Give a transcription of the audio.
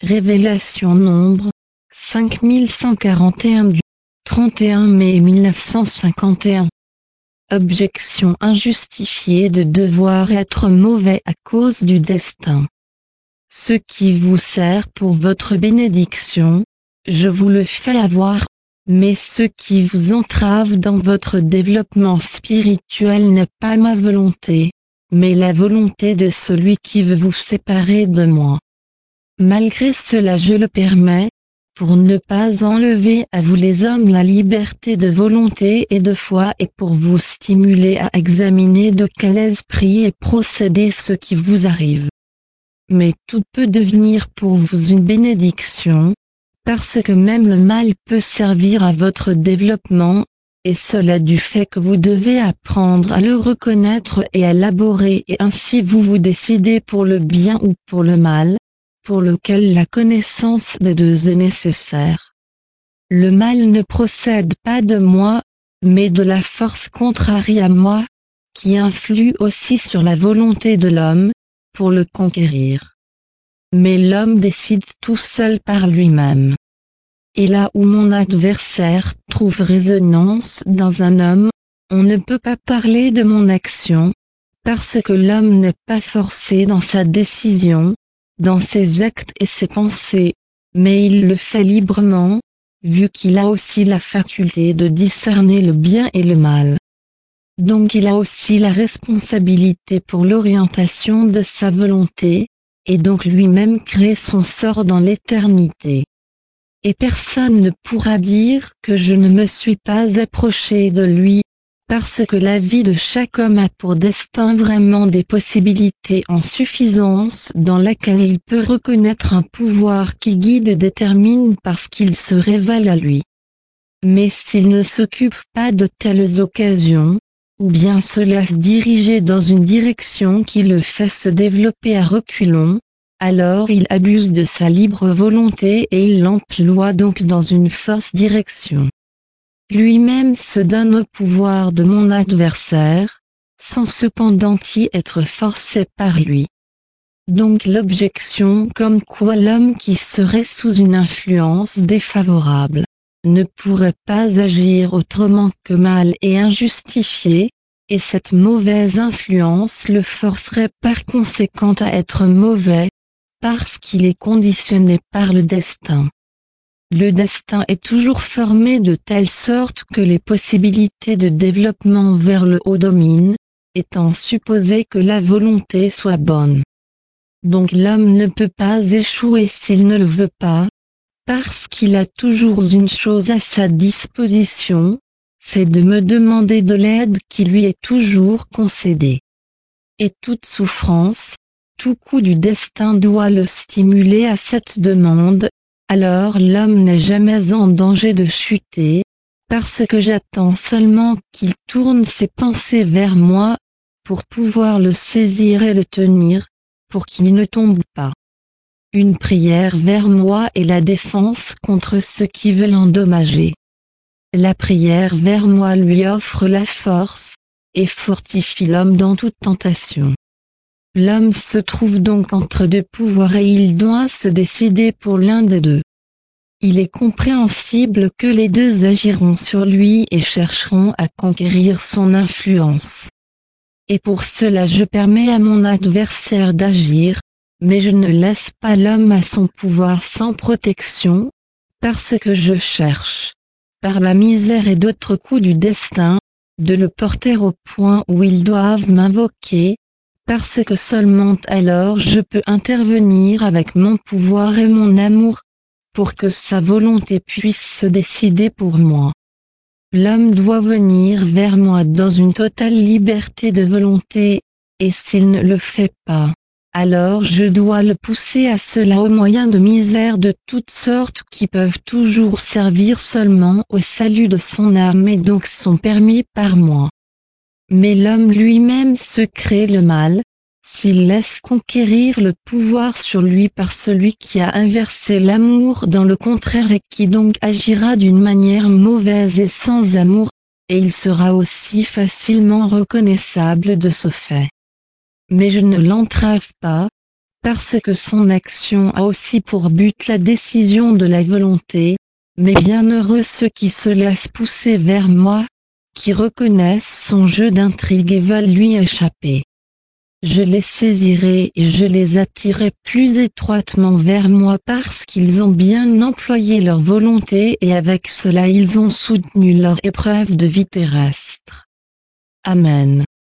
Révélation nombre 5141 du 31 mai 1951. Objection injustifiée de devoir être mauvais à cause du destin. Ce qui vous sert pour votre bénédiction, je vous le fais avoir, mais ce qui vous entrave dans votre développement spirituel n'est pas ma volonté, mais la volonté de celui qui veut vous séparer de moi. Malgré cela je le permets, pour ne pas enlever à vous les hommes la liberté de volonté et de foi et pour vous stimuler à examiner de quel esprit est procédé ce qui vous arrive. Mais tout peut devenir pour vous une bénédiction, parce que même le mal peut servir à votre développement, et cela du fait que vous devez apprendre à le reconnaître et à l'aborer et ainsi vous vous décidez pour le bien ou pour le mal, pour lequel la connaissance des deux est nécessaire. Le mal ne procède pas de moi, mais de la force contraire à moi, qui influe aussi sur la volonté de l'homme, pour le conquérir. Mais l'homme décide tout seul par lui-même. Et là où mon adversaire trouve résonance dans un homme, on ne peut pas parler de mon action, parce que l'homme n'est pas forcé dans sa décision, dans ses actes et ses pensées, mais il le fait librement, vu qu'il a aussi la faculté de discerner le bien et le mal. Donc il a aussi la responsabilité pour l'orientation de sa volonté, et donc lui-même crée son sort dans l'éternité. Et personne ne pourra dire que je ne me suis pas approché de lui, parce que la vie de chaque homme a pour destin vraiment des possibilités en suffisance dans laquelle il peut reconnaître un pouvoir qui guide et détermine parce qu'il se révèle à lui. Mais s'il ne s'occupe pas de telles occasions, ou bien se laisse diriger dans une direction qui le fait se développer à reculons, alors il abuse de sa libre volonté et il l'emploie donc dans une fausse direction. Lui-même se donne au pouvoir de mon adversaire, sans cependant y être forcé par lui. Donc l'objection comme quoi l'homme qui serait sous une influence défavorable, ne pourrait pas agir autrement que mal et injustifié, et cette mauvaise influence le forcerait par conséquent à être mauvais, parce qu'il est conditionné par le destin. Le destin est toujours formé de telle sorte que les possibilités de développement vers le haut dominent, étant supposé que la volonté soit bonne. Donc l'homme ne peut pas échouer s'il ne le veut pas, parce qu'il a toujours une chose à sa disposition, c'est de me demander de l'aide qui lui est toujours concédée. Et toute souffrance, tout coup du destin doit le stimuler à cette demande, alors l'homme n'est jamais en danger de chuter, parce que j'attends seulement qu'il tourne ses pensées vers moi, pour pouvoir le saisir et le tenir, pour qu'il ne tombe pas. Une prière vers moi est la défense contre ceux qui veulent l'endommager. La prière vers moi lui offre la force, et fortifie l'homme dans toute tentation. L'homme se trouve donc entre deux pouvoirs et il doit se décider pour l'un des deux. Il est compréhensible que les deux agiront sur lui et chercheront à conquérir son influence. Et pour cela je permets à mon adversaire d'agir, mais je ne laisse pas l'homme à son pouvoir sans protection, parce que je cherche, par la misère et d'autres coups du destin, de le porter au point où ils doivent m'invoquer, parce que seulement alors je peux intervenir avec mon pouvoir et mon amour, pour que sa volonté puisse se décider pour moi. L'homme doit venir vers moi dans une totale liberté de volonté, et s'il ne le fait pas, alors je dois le pousser à cela au moyen de misères de toutes sortes qui peuvent toujours servir seulement au salut de son âme et donc sont permis par moi. Mais l'homme lui-même se crée le mal, s'il laisse conquérir le pouvoir sur lui par celui qui a inversé l'amour dans le contraire et qui donc agira d'une manière mauvaise et sans amour, et il sera aussi facilement reconnaissable de ce fait. Mais je ne l'entrave pas, parce que son action a aussi pour but la décision de la volonté, mais bienheureux ceux qui se laissent pousser vers moi, qui reconnaissent son jeu d'intrigue et veulent lui échapper. Je les saisirai et je les attirerai plus étroitement vers moi parce qu'ils ont bien employé leur volonté et avec cela ils ont soutenu leur épreuve de vie terrestre. Amen.